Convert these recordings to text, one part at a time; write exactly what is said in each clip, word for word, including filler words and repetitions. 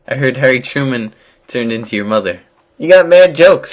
I heard Harry Truman turned into your mother. You got mad jokes.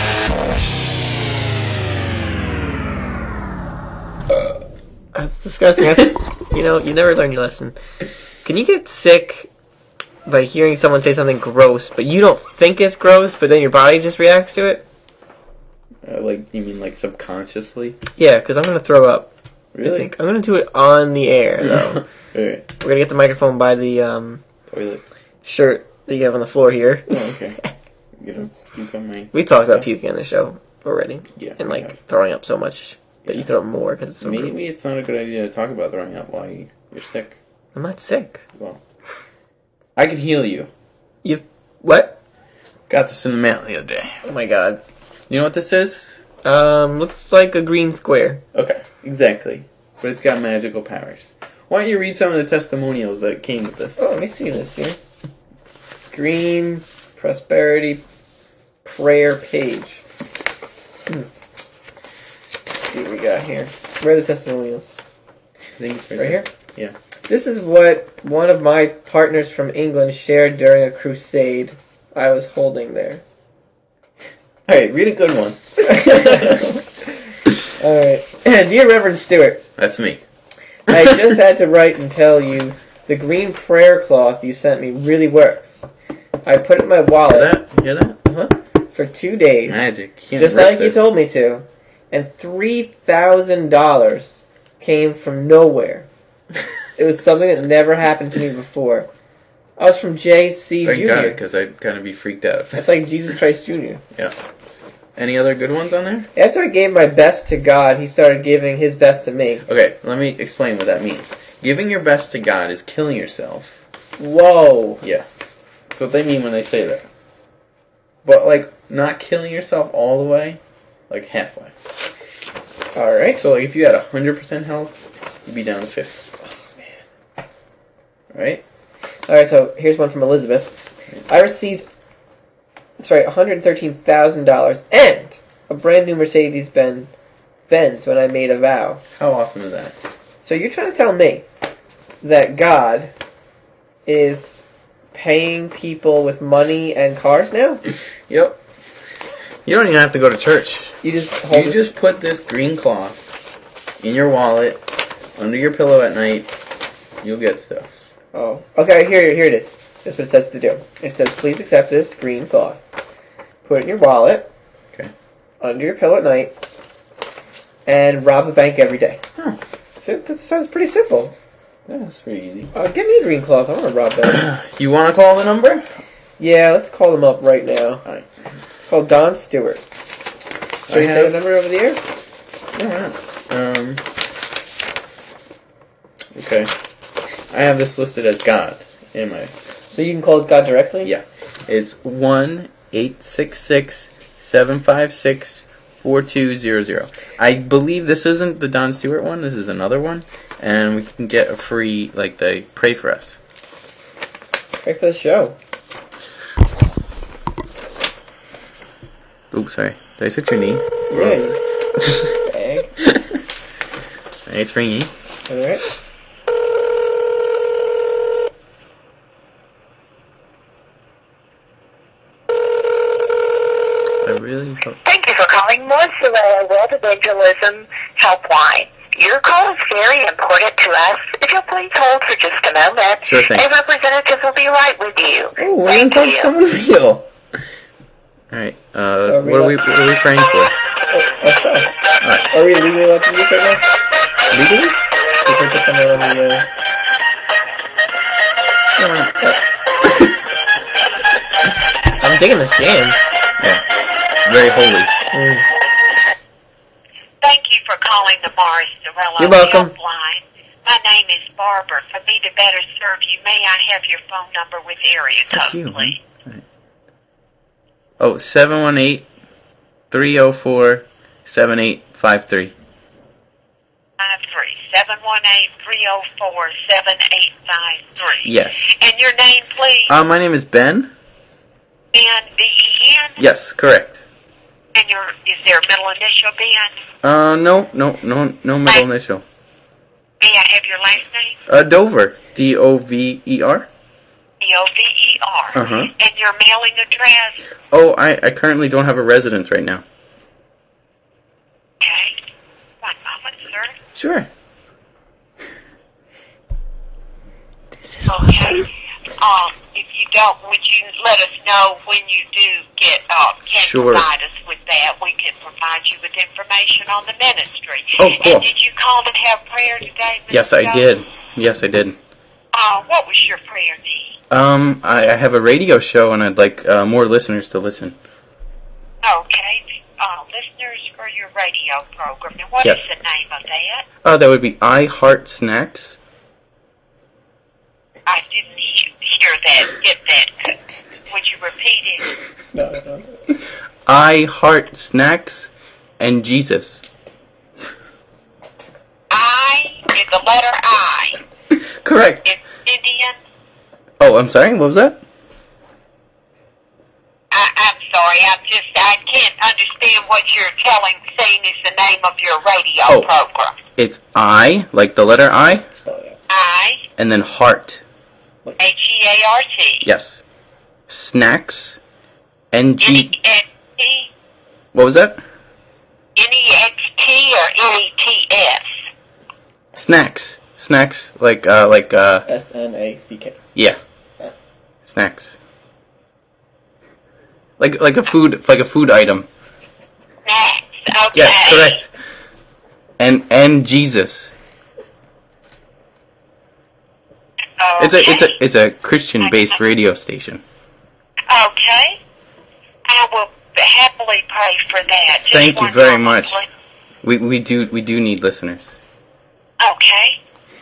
That's disgusting. That's, you know, you never learn your lesson. Can you get sick by hearing someone say something gross, but you don't think it's gross, but then your body just reacts to it? Uh, like, you mean like subconsciously? Yeah, because I'm going to throw up. Really? I think. I'm going to do it on the air, though. Alright. We're going to get the microphone by the um, Toilet. shirt that you have on the floor here. Oh, okay. You gonna puke on my... We talked about puking on the show already. Yeah. And, like, yeah. throwing up so much that Yeah. you throw up more because it's so Maybe rude. it's not a good idea to talk about throwing up while you- you're sick. I'm not sick. Well, I could heal you. You... What? Got this in the mail the other day. Oh, my God. You know what this is? Um, looks like a green square. Okay, exactly. But it's got magical powers. Why don't you read some of the testimonials that came with this? Oh, let me see this here. Green prosperity prayer page. Hmm. Let's see what we got here. Where are the testimonials? I think it's Right here? Yeah. This is what one of my partners from England shared during a crusade I was holding there. Alright, read a good one. Alright. Dear Reverend Stewart, That's me. I just had to write and tell you the green prayer cloth you sent me really works. I put it in my Hear wallet that? Hear that? uh-huh, for two days. Magic. You can't Just rip like this. you told me to. And three thousand dollars came from nowhere. It was something that never happened to me before. I was from J C Thank God, Junior because I'd kind of be freaked out. That's like Jesus Christ Junior Yeah. Any other good ones on there? After I gave my best to God, he started giving his best to me. Okay, let me explain what that means. Giving your best to God is killing yourself. Whoa. Yeah. That's what they mean when they say that. But, like, not killing yourself all the way, like halfway. Alright. So, like, if you had one hundred percent health, you'd be down to fifty. Oh, man. Right? Alright, so here's one from Elizabeth. I received, sorry, one hundred thirteen thousand dollars and a brand new Mercedes-Benz Benz when I made a vow. How awesome is that? So you're trying to tell me that God is paying people with money and cars now? Yep. You don't even have to go to church. You just hold You it- just put this green cloth in your wallet, under your pillow at night, you'll get stuff. Oh. Okay, here, here it is. That's what it says to do. It says, please accept this green cloth. Put it in your wallet. Okay. Under your pillow at night. And rob a bank every day. Huh. So that sounds pretty simple. Yeah, that's pretty easy. Uh, give me a green cloth. I want to rob that. You want to call the number? Yeah, let's call them up right now. Alright. It's called Don Stewart. Should I we say have- the number over the air? No, why not? Um. Okay. I have this listed as God. Am I? So you can call God directly? Yeah. It's one eight six six seven five six four two zero zero. I believe this isn't the Don Stewart one. This is another one, and we can get a free like they pray for us. Pray for the show. Oops, sorry. Did I touch your knee? Yeah. you- Egg. Hey, it's ringing. Alright. I really hope. Thank you for calling Mozzarella World Evangelism Helpline. Your call is very important to us. If you'll please hold for just a moment, Sure thing. a representative will be right with you. Oh, we're Thank gonna talk you. to someone real. Alright, uh, Are we what are we, not- what are we praying for? Oh, that's fine. Alright, Are we legally allowed to do this right now? legally? We can put someone on the, uh... Yeah, why not? I'm digging this jam. Yeah, it's very holy. Mm. Thank you for calling the Mozzarella You're welcome. Helpline. My name is Barbara. For me to better serve you, may I have your phone number with area Fuck code, you, please? man. Oh, seven one eight, three oh four, seven eight five three. Five three seven one eight three zero four seven eight five three. Yes. And your name, please. Uh, my name is Ben. Ben B E N. Yes, correct. And your is there a middle initial, Ben? Uh, no, no, no, no middle initial. May I have your last name? Uh, Dover. D O V E R. D O V E are. Uh-huh. And your mailing address? Oh, I, I currently don't have a residence right now. Okay. One moment, sir. Sure. This is Okay. Um, if you don't, would you let us know when you do get up? Can Sure. provide us with that. We can provide you with information on the ministry. Oh, cool. And did you call to have prayer today, Mister Yes, I Jones? did. Yes, I did. Uh, what was your prayer need? Um, I, I have a radio show, and I'd like uh, more listeners to listen. Okay. Uh, listeners for your radio program. And what Yes. is the name of that? Uh, that would be I Heart Snacks. I didn't he- hear that. Get that. Would you repeat it? No, no, no. I Heart Snacks and Jesus. I is the letter I. Correct. It's Indian. Oh, I'm sorry. What was that? I, I'm sorry. I'm just. I can't understand what you're telling. Saying is the name of your radio Oh. program. It's I, like the letter I, Spell it out. I and then Heart. H E A R T. Yes. Snacks and N G. E X T. What was that? N E X T or N E T S. Snacks. Snacks, like, uh, like, uh, S N A C K. yeah. Yes. Snacks. Like, like a food, like a food item. Snacks. Okay. Yes, correct. And, and Jesus. Okay. It's a, it's a, it's a Christian-based radio station. Okay. I will happily pay for that. Just Thank you one very moment, much. please. We, we do, we do need listeners. Okay.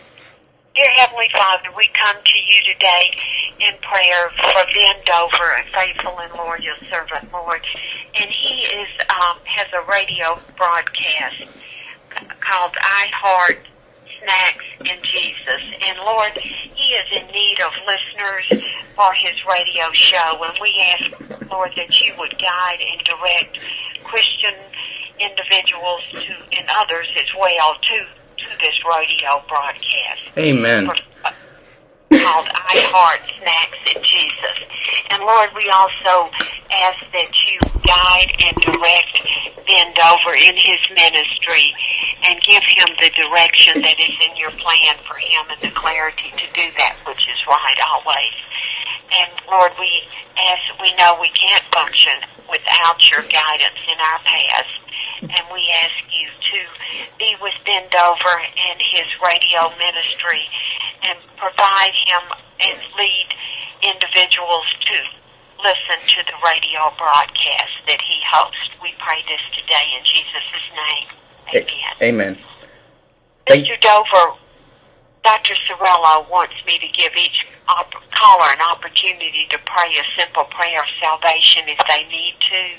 Dear Heavenly Father, we come to you today in prayer for Ben Dover, a faithful and loyal servant, Lord. And he is um, has a radio broadcast called I Heart Snacks and Jesus. And Lord, he is in need of listeners for his radio show. And we ask, Lord, that you would guide and direct Christian individuals to and others as well to to this radio broadcast. Amen. For, uh, called I Heart Snacks and Jesus. And Lord, we also ask that you guide and direct Ben Dover in his ministry and give him the direction that is in your plan for him and the clarity to do that which is right always. And Lord, we ask, we know we can't function without your guidance in our paths. And we ask you to be with Ben Dover and his radio ministry and provide him and lead individuals to listen to the radio broadcast that he hosts. We pray this today in Jesus' name. Amen. Amen. Mister Dover, Doctor Sorello wants me to give each op- caller an opportunity to pray a simple prayer of salvation if they need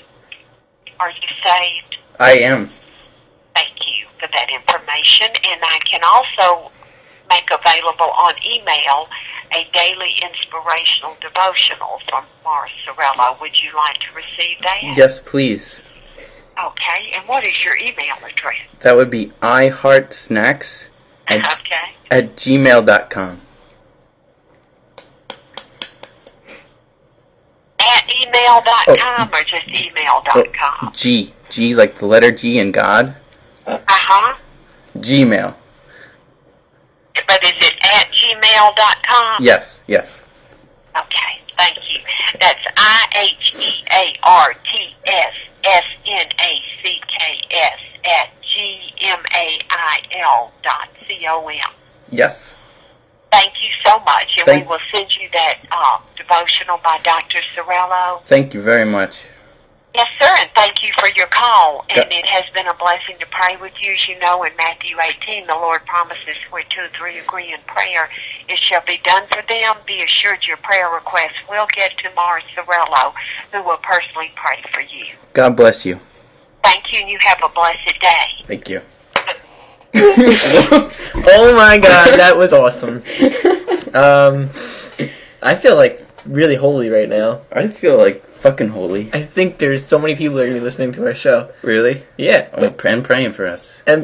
to. Are you saved? I am. Thank you for that information. And I can also make available on email a daily inspirational devotional from Morris Sorello. Would you like to receive that? Yes, please. Okay. And what is your email address? That would be iHeartSnacks at, Okay. at gmail dot com. At email dot com or just email dot com? Oh, G. G like the letter G in God. Uh-huh. Gmail. But is it at gmail dot com? Yes, yes. Okay, thank you. That's I H E A R T S S N A C K S at G M A I L dot C O M. Yes. Thank you so much, and Thank- we will send you that uh, devotional by Doctor Sorello. Thank you very much. Yes, sir, and thank you for your call. And Yeah. it has been a blessing to pray with you. As you know, in Matthew eighteen, the Lord promises where two or three agree in prayer, it shall be done for them. Be assured your prayer requests will get to Morris Sorello, who will personally pray for you. God bless you. Thank you, and you have a blessed day. Thank you. Oh my god, that was awesome. Um, I feel like really holy right now. I feel like fucking holy. I think there's so many people that are going to be listening to our show. Really? Yeah. I'm praying, praying for us. And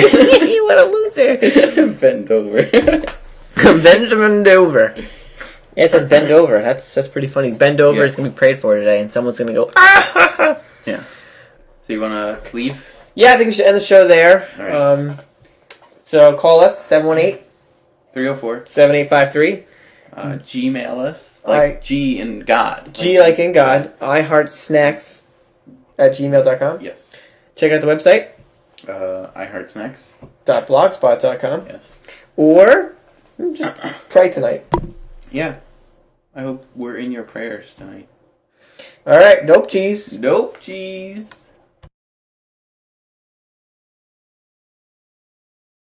what a loser. Bend over. Benjamin Dover. Yeah, it says bend over. That's that's pretty funny. Bend over Yeah. is going to be prayed for today, and someone's going to go, ah! Yeah. So you want to leave? Yeah, I think we should end the show there. All right. Um, so call us, seven one eight, three oh four. seven eight five three. Uh, Gmail us. Like I- G in God. G like in God. iHeartSnacks at gmail dot com. Yes. Check out the website, Uh, I Heart Snacks. dot blogspot dot com. Yes. Or just pray tonight. Yeah. I hope we're in your prayers tonight. All right, nope cheese. Nope, cheese.